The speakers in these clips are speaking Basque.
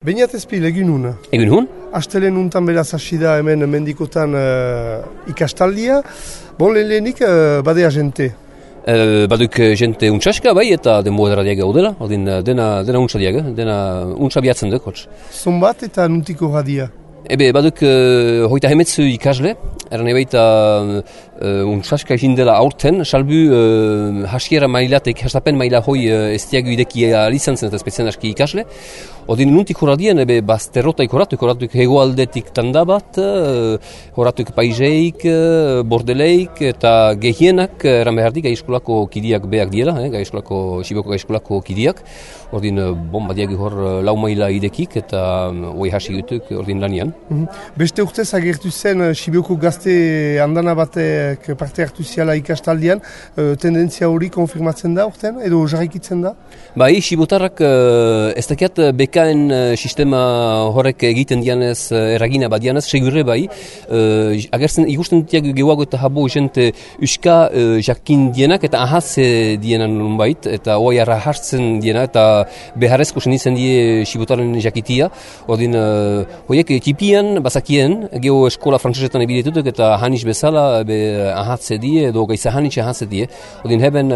Beñat ezpil, egin hun. Egin hun? Astelen untan beraz hasi da hemen mendikotan ikastaldia. Bon, lehenik badea jente. Baduk jente untsaska bai eta denboa diaga gaudela, dena untsa diaga, dena untsa biatzen duk, hotz. Zonbat eta nuntiko radia? Baduk hoita hemetzu ikasle, eran ebaita untsaska jindela aurten, salbu hasiera mailatek, hastapen maila hoi estiagu idekia alizantzen eta spezian aski ikasle. Odin nuntik horadien, bazterrotaik horatuk hegoaldetik tanda bat, horatuk paizeik, bordeleik eta gehienak, eran behardik, gaizkolako kidiak beak diela, Siboko gaizkolako kidiak. Ordin, badiak hor lau maila idekik eta hoi hasi gutuk ordin lanian. Beste urtez agertu zen Sibioko gazte andana batek parte hartu ziala ikastaldian, tendentzia hori konfirmatzen da urten, edo jarraikitzen da? Bai, Sibotarrak ez dakiat bekaen sistema horrek egiten dianez, eragina badianez, segurre bai, agertzen ikusten dutiak gehuago eta habo jente uska jakin dienak eta ahatze dienan nunbait, eta hoi arra hartzen diena eta beharrezko zen die Sibotaren jakitia. Ordin, hoiek tipian, bazakien, geho eskola frantsesetan ebidetutuk eta hanis bezala ahatze die, edo gaiza hanis ahatze die. Ordin, heben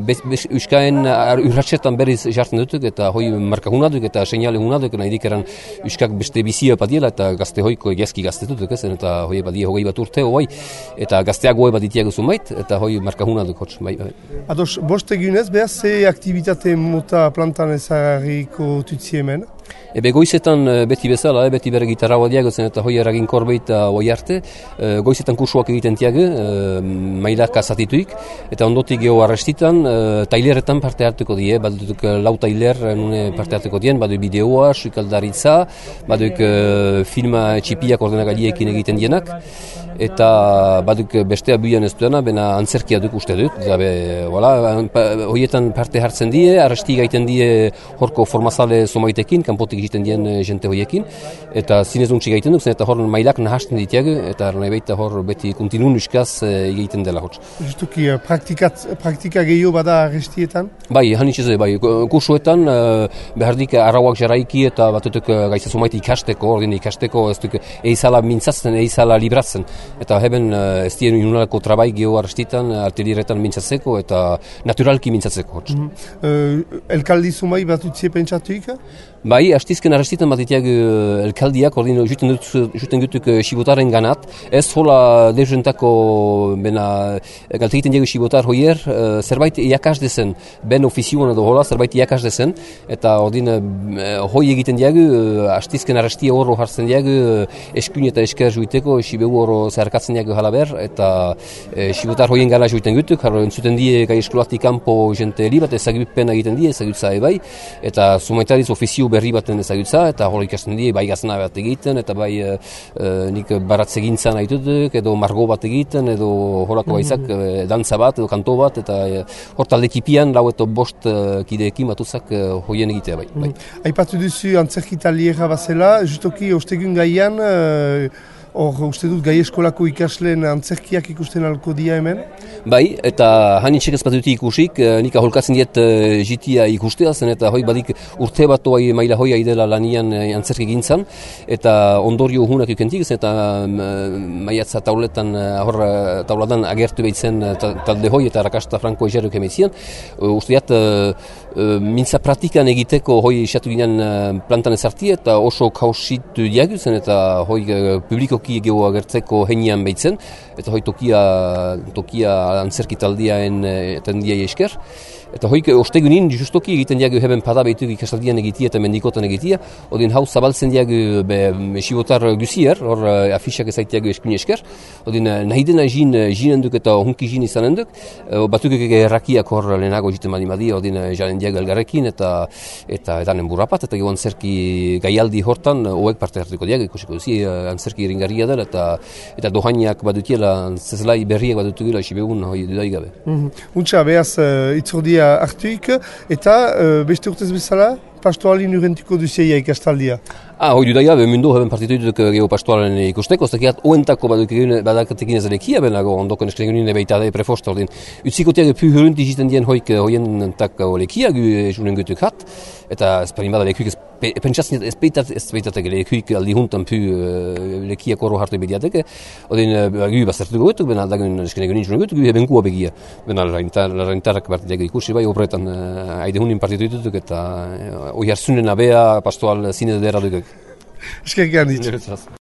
uskaen urratxetan berriz jartzen dutuk eta hoi marka hunaduk eta seinale hunaduk, nahi dikeran uskak beste bizia padiela eta gazte hoiko egezki gaztetutuk, eta hoi badie hogei bat urte hoi, eta gazteak hoi bat itiago zumait, eta hoi marka hunaduk hotz. Ados, bost egunez, behar ze aktivitate mota plantan ezagiko tutsi hemen? Goizetan beti bezala, beti bere gitarra diago zen eta hoi eragin korbeita hoi arte. Goizetan kursuak egiten tiago, mailaka zatituik, eta ondotik geho arrestitan, taileretan parte hartuko die, baduk lau tailer nune parte hartuko dien, baduk bideoa, suikaldaritza, baduk filma txipiak ordenagaileekin egiten dienak, eta baduk bestea buian ez duena, bena antzerkia duk uste dut, hoietan parte hartzen die, arresti gaiten die horko formazale zomaitekin, kanpotik egiten dien jente hoiekin, eta zinez untsi gaiten duk, eta hor mailak nahasten ditiago, eta nahi baita hor beti kontinun uskaz egiten dela hotz. Justuki, praktika gehiago bada arrestietan? Bai, hanitxeze, bai, kursuetan behardik arrauak jaraiki eta batutuk gaitza zomaite ikasteko, ordin ikasteko, ez duk eizala mintzatzen, eizala libratzen. Eta heben ez dien unalako trabai geho arrestitan, arteliretan mintzatzeko eta naturalki mintzatzeko hotz. Elkaldi zumai bat utzie pentsatuik? Bai, hastizken arrestitan bat itiak elkaldiak, ordin juten gutuk Sibotaren ganat, ez hola deuzentako galtegiten diegu Sibotar hoier, zerbait iakas dezen, ben ofizioan edo hola, zerbait iakas dezen, eta ordin hoi egiten diegu, hastizken arrestia horro hartzen diegu, eskuin eta esker juiteko, Sibegu horro zeharkatzen diegu halaber, eta Sibotar hoien gana juiten gutuk, harro entzuten die gai eskolatik kanpo jente libat, ezagupen egiten die, ezagutza ebai, eta zumaitariz ofizio berri baten ezagutza, eta hori ikasten die, bai gazna bat egiten, eta bai nik baratze gintzan haitutuk, edo margo bat egiten, edo horako baizak dantza bat, edo kanto bat, eta hor talde tipian, lau eta bost kideekin batuzak hoien egitea bai. Aipatu duzu antzerkitaliera bazela, justoki ostegun gaian, hor uste dut gai eskolako ikasleen antzerkiak ikusten alko dia hemen? Bai, eta hanitxek ez batuti ikusik, nik aholkatzen diet jitia ikustea zen, eta hoi badik urte bat maila hoi aidela lanian antzerki gintzan, eta ondorio hunak ikentik, eta maiatza tauletan, hor tauladan agertu behitzen talde hoi, eta Rakasta Franko egeruk emeizian. Uste diat, mintza praktikan egiteko hoi isatu ginen plantan ezarti, eta oso kausitu diaguzen, eta hoi publiko geho agertzeko heinian behitzen, eta hoi tokia antzerki taldiaen tendiai esker. Eta hoik ostegunin justoki egiten diago heben pada behituk ikastaldian egitia eta mendikotan egitia, odin hau zabaltzen diago Sibotar guzier, hor afixak ezaitiago eskuin esker, odin nahi dena jinen duk eta hunki jin izanen duk, batuk errakiak hor lehenago jiten madi, odin jaren diago elgarrekin eta edanen burrapat, eta geho antzerki gaialdi hortan hoek parte hartuko diago, ikusiko duzi, antzerki ringarria dela, eta dohainiak badutiela, zezlai berriak badutugela, Sibegun hoi dudaigabe. Untxa, behaz, itzordia hartuik, eta beste urtez bezala, pastoalin urrentiko duzeia ikastaldia. Hoi dudaia, mundu heben partituituk geho pastoalen ikusteko, ez dakiat oentako badakatekin ez elekia, benago ondoko neskenegunin ebeitade prefosta ordin. Utsikotiak pu hurunti jiten dien hoien tak olekia, junen gutuk hat, eta ez parin bada lekuik pentsatzen ez beitatek lekuik aldi juntan pu lekiak horro hartu bidiateke, odin gu bazertuko gutuk, bena dagoen eskenego nintzen gutuk, gu eben gua begia. Bena larraintarrak partidak ikusi bai, obretan haide hunin partitu ditutuk, eta oi hartzunen abea pastoal zine dera dukek. Eskerrik handitz.